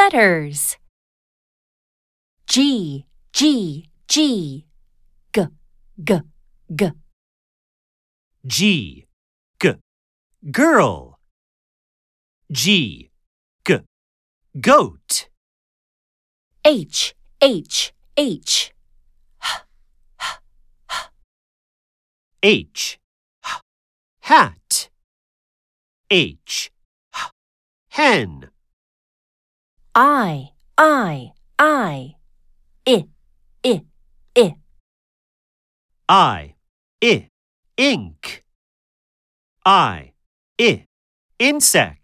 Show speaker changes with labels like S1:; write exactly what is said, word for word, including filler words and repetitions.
S1: letters. G, G, G. G, G, G.
S2: G, G, girl. G, G, goat.
S1: H, H, H.
S2: H, h, hat. H, h, hen.
S1: I, I, I. I, I, I.
S2: I, I, ink. I, I, insect.